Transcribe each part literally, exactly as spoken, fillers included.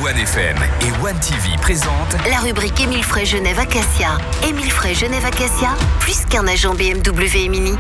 One F M et One T V présentent la rubrique Émile Frey Genève Acacia. Émile Frey Genève Acacia, plus qu'un agent B M W et Mini.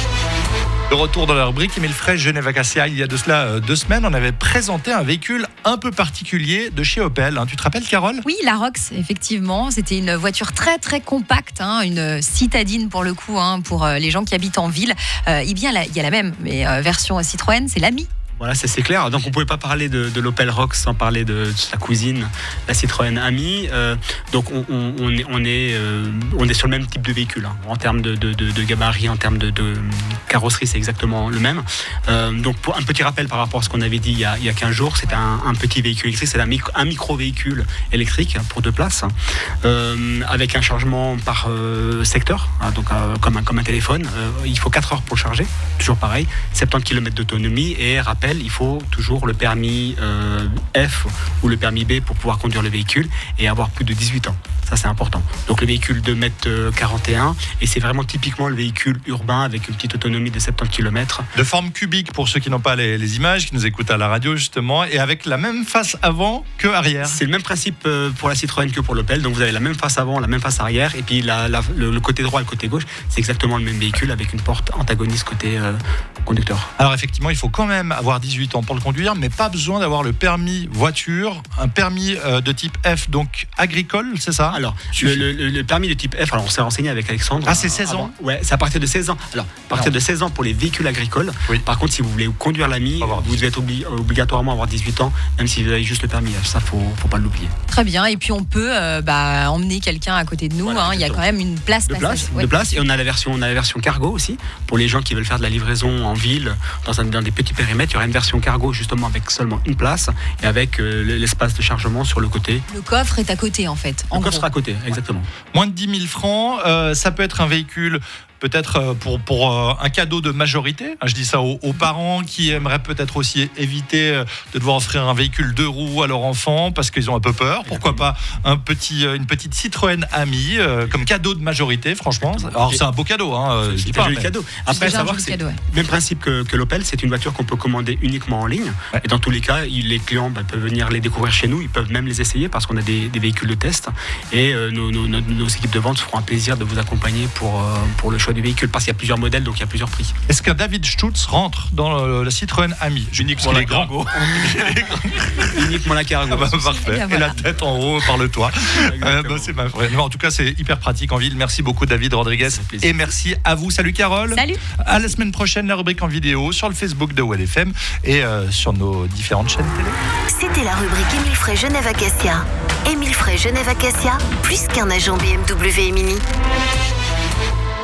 De retour dans la rubrique Émile Frey Genève Acacia. Il y a de cela euh, deux semaines, on avait présenté un véhicule un peu particulier de chez Opel. Hein. Tu te rappelles, Carole ? Oui, la Rox, effectivement. C'était une voiture très très compacte, hein, une citadine pour le coup, hein, pour euh, les gens qui habitent en ville. Euh, et bien, il y a la même mais, euh, version Citroën, c'est l'Ami. Voilà, c'est, c'est clair. Donc on ne pouvait pas parler de, de l'Opel Rox sans parler de, de sa cousine, la Citroën Ami. Euh, donc on, on, on, est, on, est, euh, on est sur le même type de véhicule. Hein. En termes de, de, de, de gabarit, en termes de, de carrosserie, c'est exactement le même. Euh, donc pour un petit rappel par rapport à ce qu'on avait dit il y a, il y a quinze jours, c'est un, un petit véhicule électrique, c'est un, micro, un micro-véhicule électrique pour deux places, euh, avec un chargement par euh, secteur, hein, donc euh, comme, un, comme un téléphone. Euh, il faut quatre heures pour le charger, toujours pareil, soixante-dix kilomètres d'autonomie et rappel, il faut toujours le permis euh, F ou le permis B pour pouvoir conduire le véhicule et avoir plus de dix-huit ans. Ça, c'est important. Donc le véhicule deux mètres quarante et un et c'est vraiment typiquement le véhicule urbain avec une petite autonomie de soixante-dix kilomètres. De forme cubique pour ceux qui n'ont pas les, les images, qui nous écoutent à la radio justement, et avec la même face avant que arrière. C'est le même principe pour la Citroën que pour l'Opel. Donc vous avez la même face avant, la même face arrière et puis la, la, le, le côté droit et le côté gauche, c'est exactement le même véhicule avec une porte antagoniste côté euh, conducteur. Alors effectivement, il faut quand même avoir dix-huit ans pour le conduire, mais pas besoin d'avoir le permis voiture, un permis euh, de type F, donc agricole, c'est ça ? Alors, le, le, le permis de type F, alors on s'est renseigné avec Alexandre. Ah, c'est seize ans ? Ouais, c'est à partir de seize ans. Alors, à partir non. de seize ans pour les véhicules agricoles. Oui. Par contre, si vous voulez conduire l'Ami, vous devez être obli- obligatoirement avoir dix-huit ans, même si vous avez juste le permis F. Ça, faut, faut pas l'oublier. Très bien. Et puis, on peut euh, bah, emmener quelqu'un à côté de nous. Voilà, hein. Il y a quand même une place. De place, ouais. de place. Et on a la version, on a la version cargo aussi pour les gens qui veulent faire de la livraison en ville, dans, un, dans des petits périmètres. Il y aura une version cargo justement avec seulement une place et avec euh, l'espace de chargement sur le côté. Le coffre est à côté en fait. En le gros. coffre est à côté, exactement. Moins de dix mille francs, euh, ça peut être un véhicule peut-être pour, pour euh, un cadeau de majorité. Je dis ça aux, aux parents qui aimeraient peut-être aussi éviter de devoir offrir un véhicule deux roues à leur enfant parce qu'ils ont un peu peur. Pourquoi pas un petit, une petite Citroën Ami euh, comme cadeau de majorité, franchement. Alors c'est un beau cadeau. Hein, c'est je dis pas un pas, joli mais... cadeau. Après, savoir que c'est le même principe que, que l'Opel, c'est une voiture qu'on peut commander uniquement en ligne. Ouais. Et dans tous les cas, les clients bah, peuvent venir les découvrir chez nous. Ils peuvent même les essayer parce qu'on a des, des véhicules de test. Et euh, nos, nos, nos, nos équipes de vente feront un plaisir de vous accompagner pour, euh, pour le choix du véhicule. Parce qu'il y a plusieurs modèles, donc il y a plusieurs prix. Est-ce que David Stutz rentre dans le, la Citroën Ami ? Uniquement la cargo. Uniquement la cargo. Ah bah, parfait. Et, voilà. Et la tête en haut par le toit. euh, bah, c'est pas vrai. En tout cas, c'est hyper pratique en ville. Merci beaucoup, David Rodriguez. Et merci à vous. Salut, Carole. Salut. À la semaine prochaine, la rubrique en vidéo sur le Facebook de One F M et euh, sur nos différentes chaînes télé. C'était la rubrique Émile Frey Genève Acacia. Émile Frey Genève Acacia, plus qu'un agent B M W et Mini.